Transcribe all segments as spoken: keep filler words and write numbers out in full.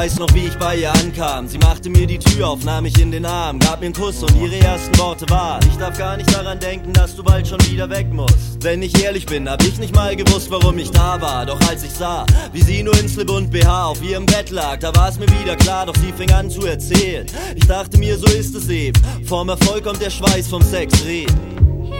weiß noch, wie ich bei ihr ankam. Sie machte mir die Tür auf, nahm mich in den Arm, gab mir einen Kuss und ihre ersten Worte waren: Ich darf gar nicht daran denken, dass du bald schon wieder weg musst. Wenn ich ehrlich bin, hab ich nicht mal gewusst, warum ich da war. Doch als ich sah, wie sie nur in Slip und B H auf ihrem Bett lag, da war es mir wieder klar, doch sie fing an zu erzählen. Ich dachte mir, so ist es eben, vorm Erfolg kommt der Schweiß vom Sex reden.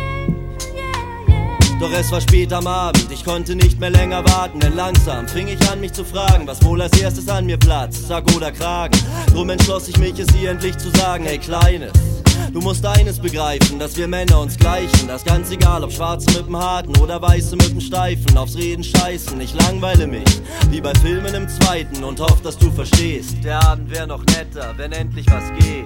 Doch es war spät am Abend, ich konnte nicht mehr länger warten, denn langsam fing ich an, mich zu fragen, was wohl als erstes an mir platzt, Sack oder Kragen. Drum entschloss ich mich, es ihr endlich zu sagen: Hey Kleines, du musst eines begreifen, dass wir Männer uns gleichen. Das ganz egal, ob Schwarze mit dem Harten oder Weiße mit dem Steifen. Aufs Reden scheißen, ich langweile mich, wie bei Filmen im Zweiten, und hoff, dass du verstehst: Der Abend wär noch netter, wenn endlich was geht.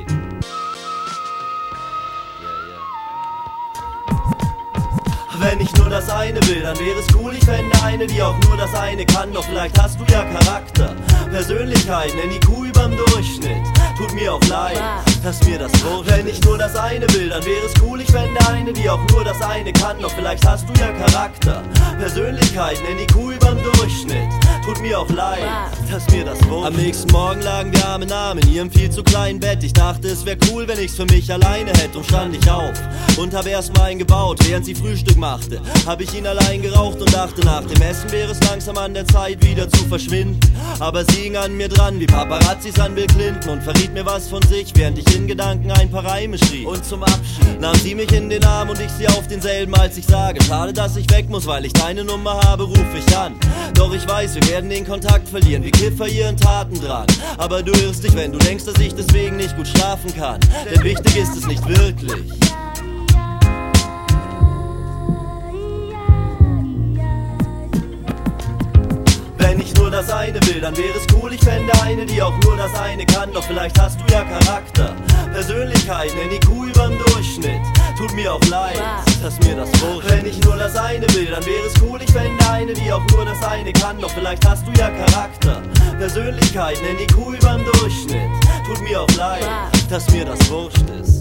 Wenn ich nur das eine will, dann wäre es cool, ich fände eine, die auch nur das eine kann. Doch vielleicht hast du ja Charakter, Persönlichkeit, nenn I Q überm Durchschnitt. Tut mir auch leid, dass mir das wurscht. Wenn ich nur das eine will, dann wäre es cool, ich fände eine, die auch nur das eine kann. Doch vielleicht hast du ja Charakter, Persönlichkeit, nenn I Q überm Durchschnitt. Tut mir auch leid, dass mir das wurscht. Am nächsten Morgen lagen wir Arm in Arm in ihrem viel zu kleinen Bett. Ich dachte, es wär cool, wenn ich's für mich alleine hätte. Und stand ich auf und hab erstmal eingebaut, während sie Frühstück machte, hab ich ihn allein geraucht und dachte, nach dem Essen wäre es langsam an der Zeit, wieder zu verschwinden. Aber sie hing an mir dran, wie Paparazzis an Bill Clinton, und verriet mir was von sich, während ich in Gedanken ein paar Reime schrieb. Und zum Abschied nahm sie mich in den Arm und ich sie auf denselben, als ich sage: Schade, dass ich weg muss, weil ich deine Nummer habe, ruf ich an. Doch ich weiß, wir werden den Kontakt verlieren, wie Kiffer ihren Tatendrang. Aber du irrst dich, wenn du denkst, dass ich deswegen nicht gut schlafen kann, denn wichtig ist es nicht wirklich. Wenn ich nur das eine will, dann wäre es cool, ich fände eine, die auch nur das eine kann. Doch vielleicht hast du ja Charakter, Persönlichkeit, nenn I Q überm Durchschnitt. Tut mir auch leid, dass mir das wurscht. Wenn ich nur das eine will, dann wäre es cool, ich fände eine, die auch nur das eine kann. Doch vielleicht hast du ja Charakter, Persönlichkeit, nenn I Q überm Durchschnitt. Tut mir auch leid, dass mir das wurscht ist.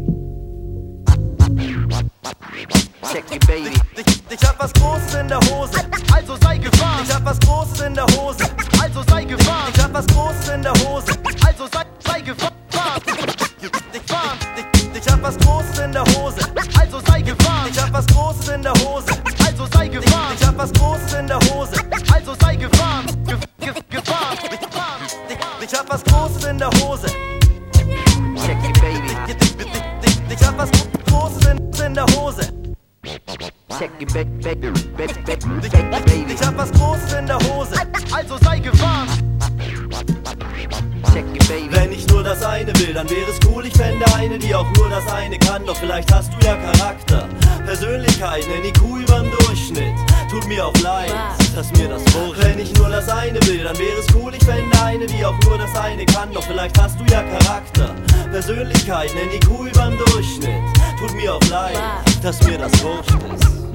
Check it, baby. Ich, ich, ich hab was Großes in der Hose, also sei gewarnt. Ich hab was Großes in der Hose, also sei gewarnt. Ich hab was Großes in der Hose, also sei, sei gewarnt. Ich, ich, ich hab was Großes in der Hose, also sei gewarnt. Ich hab was Großes in der Hose, also sei gewarnt. Ich hab was Großes in der Hose, also sei gewarnt. Ge, ge, gewarnt. Ich, ich hab was Großes in der Hose. Check it, baby. Ich, ich, ich, ich hab was Großes in, in der Hose. Check it, baby, baby, baby. Ich hab was Großes in der Hose, also sei gewarnt. Check it, baby. Wenn ich nur das eine will, dann wäre es cool, ich fände eine, die auch nur das eine kann. Doch vielleicht hast du ja Charakter, Persönlichkeit, nenn I Q überm Durchschnitt. Tut mir auch leid, dass mir das wurscht. Wenn ich nur das eine will, dann wäre es cool, ich fände eine, die auch nur das eine kann. Doch vielleicht hast du ja Charakter, Persönlichkeit, nenn I Q überm Durchschnitt. Tut mir auch leid, dass mir das wurscht ist.